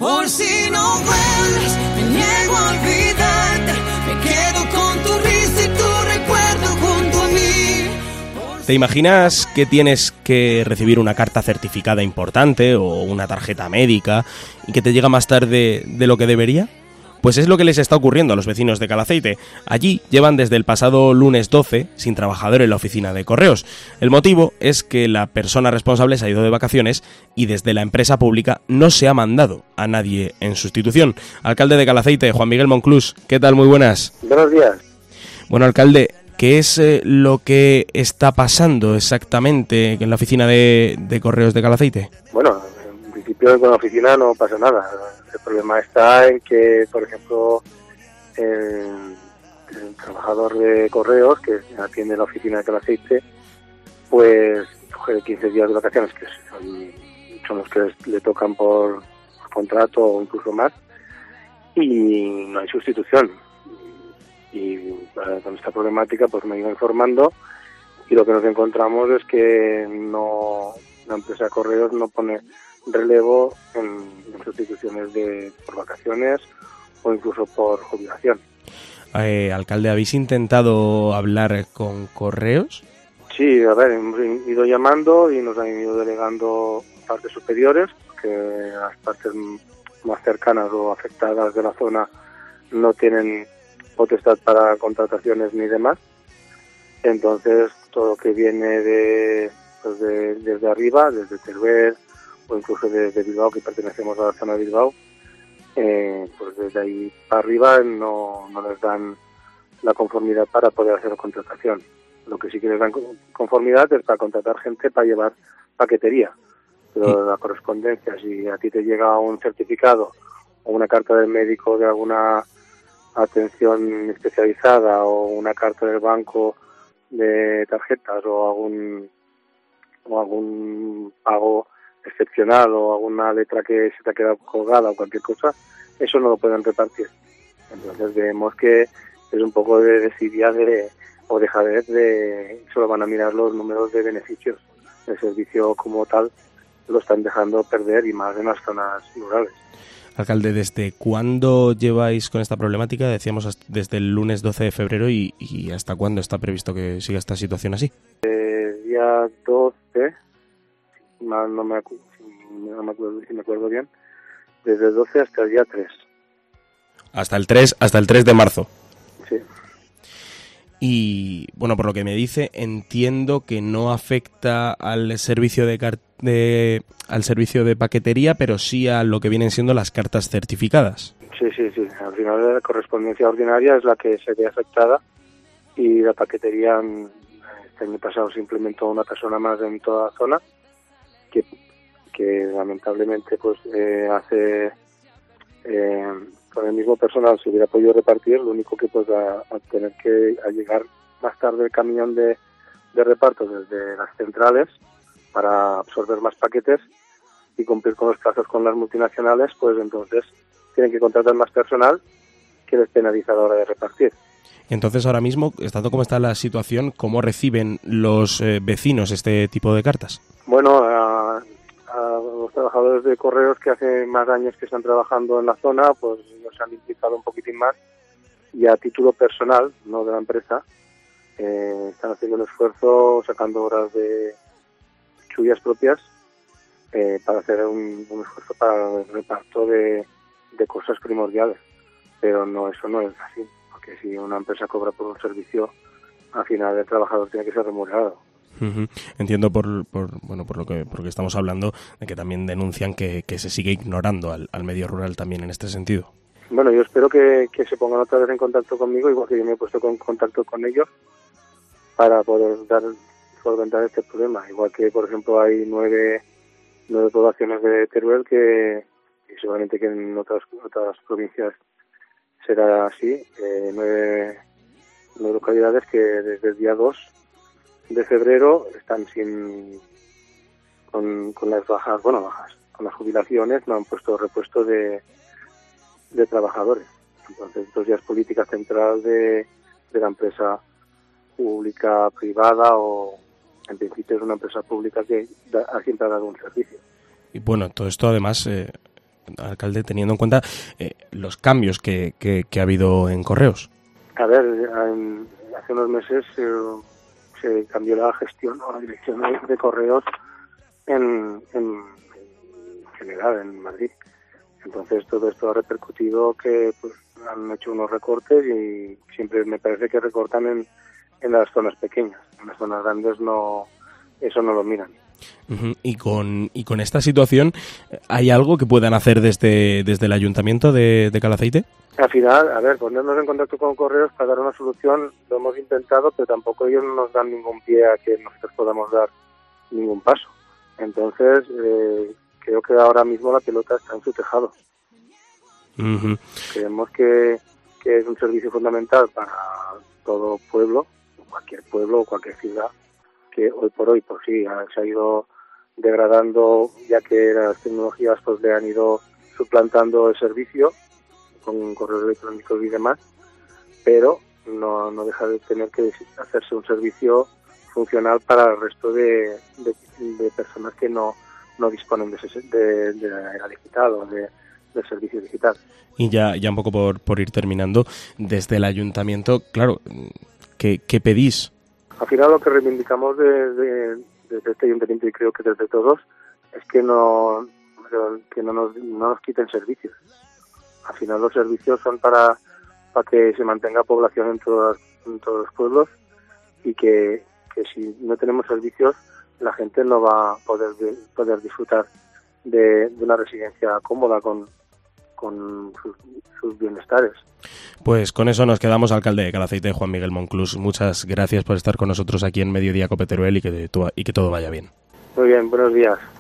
Por si no vuelves, me niego a olvidarte. Me quedo con tu risa y tu recuerdo junto a mí. ¿Te imaginas que tienes que recibir una carta certificada importante o una tarjeta médica y que te llega más tarde de lo que debería? Pues es lo que les está ocurriendo a los vecinos de Calaceite. Allí llevan desde el pasado lunes 12 sin trabajador en la oficina de correos. El motivo es que la persona responsable se ha ido de vacaciones y desde la empresa pública no se ha mandado a nadie en sustitución. Alcalde de Calaceite, Juan Miguel Monclús, ¿qué tal? Muy buenas. Buenos días. Bueno, alcalde, ¿qué es lo que está pasando exactamente en la oficina de correos de Calaceite? Bueno, en principio con la oficina no pasa nada. El problema está en que, por ejemplo, el trabajador de correos que atiende la oficina de Calaceite, pues coge 15 días de vacaciones, que son los que le tocan por contrato o incluso más, y no hay sustitución. Y con esta problemática pues me he ido informando y lo que nos encontramos es que la empresa de correos no pone relevo en sustituciones por vacaciones o incluso por jubilación. Alcalde, ¿habéis intentado hablar con correos? Sí, a ver, hemos ido llamando y nos han ido delegando partes superiores, que las partes más cercanas o afectadas de la zona no tienen potestad para contrataciones ni demás. Entonces, todo lo que viene desde arriba, desde Teruel o incluso desde Bilbao, que pertenecemos a la zona de Bilbao, pues desde ahí para arriba no les dan la conformidad para poder hacer la contratación. Lo que sí que les dan conformidad es para contratar gente para llevar paquetería. Pero la correspondencia, si a ti te llega un certificado o una carta del médico de alguna atención especializada o una carta del banco de tarjetas o algún pago excepcional o alguna letra que se te ha quedado colgada o cualquier cosa, eso no lo pueden repartir. Entonces vemos que es un poco de desidia o dejadez de solo van a mirar los números de beneficios. El servicio como tal lo están dejando perder y más en las zonas rurales. Alcalde, ¿desde cuándo lleváis con esta problemática? Decíamos desde el lunes 12 de febrero y ¿hasta cuándo está previsto que siga esta situación así? Día 12, no me acuerdo si me acuerdo bien, desde el 12 hasta el día 3. Hasta el 3 de marzo. Sí. Y bueno, por lo que me dice, entiendo que no afecta al servicio al servicio de paquetería, pero sí a lo que vienen siendo las cartas certificadas. Sí. Al final la correspondencia ordinaria es la que se ve afectada y la paquetería este año pasado se implementó una persona más en toda la zona que lamentablemente pues hace con el mismo personal se hubiera podido repartir, lo único que pues a tener que llegar más tarde el camión de reparto desde las centrales para absorber más paquetes y cumplir con los plazos con las multinacionales, pues entonces tienen que contratar más personal que les penaliza a la hora de repartir. Entonces ahora mismo, estando como está la situación, ¿cómo reciben los vecinos este tipo de cartas? Bueno, a los trabajadores de correos que hace más años que están trabajando en la zona, pues nos han implicado un poquitín más y a título personal, no de la empresa, están haciendo un esfuerzo sacando horas de suyas propias para hacer un esfuerzo para el reparto de cosas primordiales, pero eso no es así, porque si una empresa cobra por un servicio, al final el trabajador tiene que ser remunerado. Uh-huh. Entiendo por lo que estamos hablando de que también denuncian que se sigue ignorando al medio rural también en este sentido. Bueno, yo espero que se pongan otra vez en contacto conmigo, igual que yo me he puesto en contacto con ellos para poder solventar este problema. Igual que, por ejemplo, hay 9 poblaciones de Teruel que seguramente que en otras provincias será así, 9 localidades que desde el día 2 de febrero están con las bajas, con las jubilaciones, no han puesto repuesto de trabajadores. Entonces, esto ya es política central de la empresa pública, privada o en principio es una empresa pública que siempre ha dado un servicio. Y bueno, todo esto además alcalde, teniendo en cuenta los cambios que ha habido en Correos. A ver, hace unos meses se cambió la gestión o la dirección de Correos en general en Madrid. Entonces todo esto ha repercutido que pues, han hecho unos recortes y siempre me parece que recortan en las zonas pequeñas. En las zonas grandes eso no lo miran. Uh-huh. Y con esta situación, ¿hay algo que puedan hacer desde el ayuntamiento de Calaceite? Al final, a ver, ponernos en contacto con Correos para dar una solución lo hemos intentado, pero tampoco ellos no nos dan ningún pie a que nosotros podamos dar ningún paso. Entonces, creo que ahora mismo la pelota está en su tejado. Uh-huh. Creemos que es un servicio fundamental para todo pueblo o cualquier ciudad, que hoy por hoy, pues sí, se ha ido degradando, ya que las tecnologías pues le han ido suplantando el servicio con correos electrónicos y demás, pero no deja de tener que hacerse un servicio funcional para el resto de personas que no disponen de la era digital o del servicio digital. Y ya un poco por ir terminando, desde el ayuntamiento, claro, ¿qué pedís? Al final lo que reivindicamos desde este ayuntamiento, y creo que desde todos, es que no nos quiten servicios. Al final los servicios son para que se mantenga población en todos los pueblos, y que si no tenemos servicios la gente no va a poder disfrutar de una residencia cómoda con sus bienestares. Pues con eso nos quedamos, alcalde de Calaceite, Juan Miguel Monclús. Muchas gracias por estar con nosotros aquí en Mediodía Cope Teruel y que todo vaya bien. Muy bien, buenos días.